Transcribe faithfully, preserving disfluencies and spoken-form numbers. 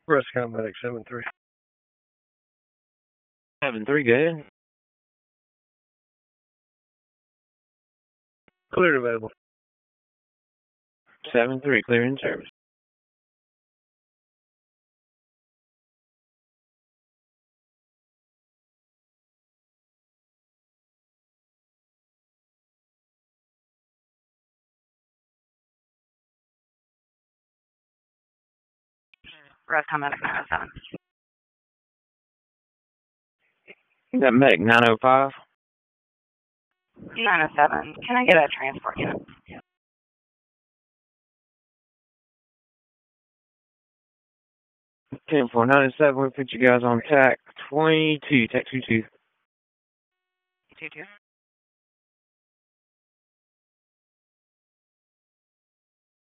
Breast Comedic seven three. seven three, go ahead. Cleared available. seven three, clear in service. Breast Comedic nine oh seven. That medic nine oh five. nine oh seven. Can I get a transport unit? ten four ninety-seven, we put you guys on tack twenty-two, tack two two. two two.